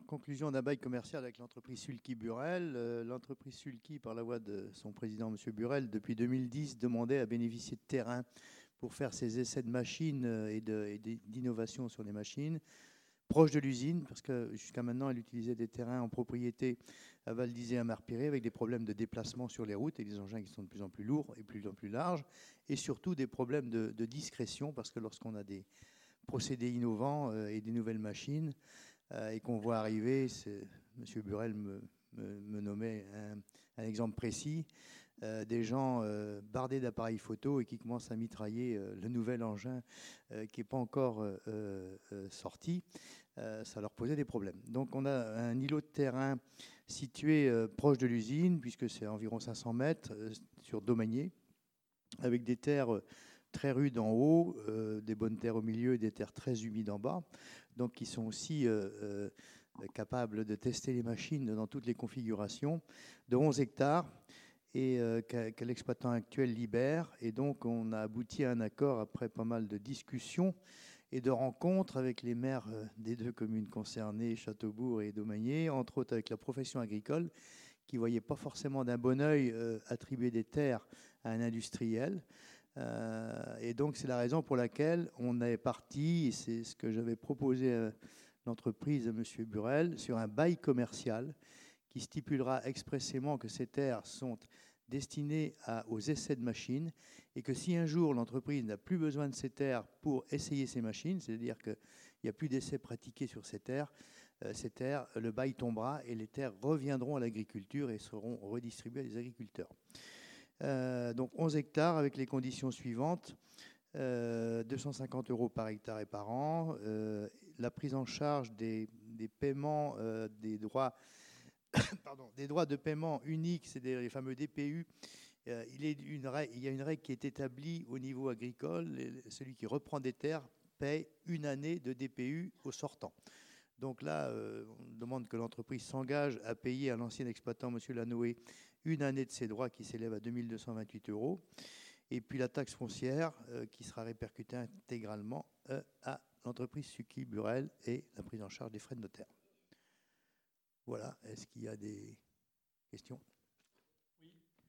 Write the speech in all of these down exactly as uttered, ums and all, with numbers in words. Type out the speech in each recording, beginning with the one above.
Alors, conclusion d'un bail commercial avec l'entreprise Sulky Burel. Euh, l'entreprise Sulky, par la voix de son président, M. Burel, depuis deux mille dix, demandait à bénéficier de terrain pour faire ses essais de machines et, de, et d'innovation sur les machines, proche de l'usine, parce que jusqu'à maintenant, elle utilisait des terrains en propriété à Val d'Isère et à Marpiré, avec des problèmes de déplacement sur les routes et des engins qui sont de plus en plus lourds et de plus en plus larges, et surtout des problèmes de, de discrétion, parce que lorsqu'on a des procédés innovants euh, et des nouvelles machines, euh, et qu'on voit arriver, M. Burel me, me, me nommait un, un exemple précis, Euh, des gens euh, bardés d'appareils photo et qui commencent à mitrailler euh, le nouvel engin euh, qui n'est pas encore euh, euh, sorti, euh, ça leur posait des problèmes. Donc on a un îlot de terrain situé euh, proche de l'usine, puisque c'est environ cinq cents mètres, euh, sur Domanier, avec des terres très rudes en haut, euh, des bonnes terres au milieu et des terres très humides en bas, donc qui sont aussi euh, euh, capables de tester les machines dans toutes les configurations, de onze hectares, et euh, que l'exploitant actuel libère. Et donc, on a abouti à un accord après pas mal de discussions et de rencontres avec les maires des deux communes concernées, Châteaubourg et Domanier, entre autres avec la profession agricole, qui ne voyait pas forcément d'un bon oeil euh, attribuer des terres à un industriel. Euh, et donc, c'est la raison pour laquelle on est parti, et c'est ce que j'avais proposé à l'entreprise de M. Burel, sur un bail commercial qui stipulera expressément que ces terres sont destinées à, aux essais de machines et que si un jour l'entreprise n'a plus besoin de ces terres pour essayer ces machines, c'est-à-dire qu'il n'y a plus d'essais pratiqués sur ces terres, euh, ces terres, le bail tombera et les terres reviendront à l'agriculture et seront redistribuées à des agriculteurs. Euh, donc onze hectares avec les conditions suivantes. Euh, deux cent cinquante euros par hectare et par an. Euh, la prise en charge des, des paiements euh, des droits Pardon, des droits de paiement uniques, c'est les fameux D P U. Euh, il, est une règle, il y a une règle qui est établie au niveau agricole. Celui qui reprend des terres paye une année de D P U au sortant. Donc là, euh, on demande que l'entreprise s'engage à payer à l'ancien exploitant, M. Lanoé, une année de ses droits qui s'élève à deux mille deux cent vingt-huit euros. Et puis la taxe foncière euh, qui sera répercutée intégralement euh, à l'entreprise Sulky Burel et la prise en charge des frais de notaire. Voilà, est-ce qu'il y a des questions? Oui.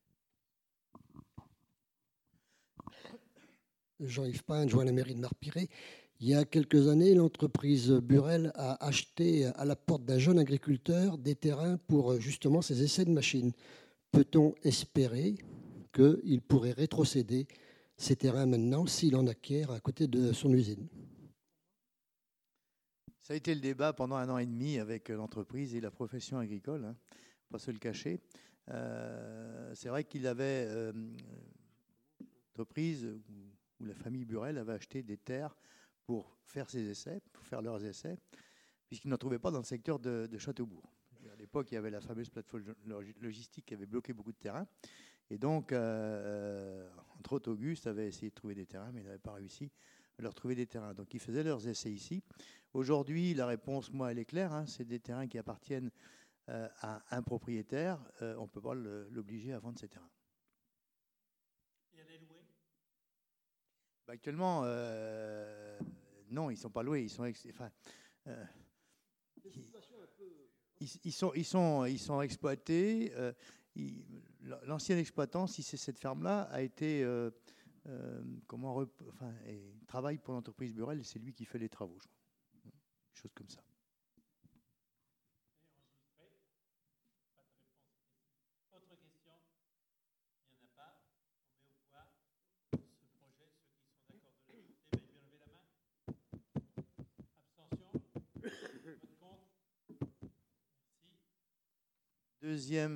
Jean-Yves Pain, adjoint à la mairie de Marpiré. Il y a quelques années, l'entreprise Burel a acheté à la porte d'un jeune agriculteur des terrains pour justement ses essais de machines. Peut-on espérer qu'il pourrait rétrocéder ces terrains maintenant s'il en acquiert à côté de son usine? Ça a été le débat pendant un an et demi avec l'entreprise et la profession agricole, hein, pas se le cacher. Euh, c'est vrai qu'il avait euh, l'entreprise où, où la famille Burel avait acheté des terres pour faire ses essais, pour faire leurs essais, puisqu'ils n'en trouvaient pas dans le secteur de, de Châteaubourg. À l'époque, il y avait la fameuse plateforme logistique qui avait bloqué beaucoup de terrain. Et donc, euh, entre autres, Auguste avait essayé de trouver des terrains, mais il n'avait pas réussi à leur trouver des terrains. Donc, ils faisaient leurs essais ici. Aujourd'hui, la réponse, moi, elle est claire. Hein, c'est des terrains qui appartiennent euh, à un propriétaire. Euh, on ne peut pas l'obliger à vendre ces terrains. Et à les louer? Bah, actuellement, euh, non, ils ne sont pas loués. Ils sont, ex- enfin, euh, ils, ils, ils, sont, ils, sont, ils sont exploités. Euh, il, l'ancien exploitant, si c'est cette ferme-là, a été euh, euh, comment rep, enfin, et travaille pour l'entreprise Burel et c'est lui qui fait les travaux, je crois. Des choses comme ça. Autre question? Il n'y en a pas. On met au point ce projet. Ceux qui sont d'accord de l'adopter, veuillez lever la main. Abstention? Vote contre? Merci. Deuxième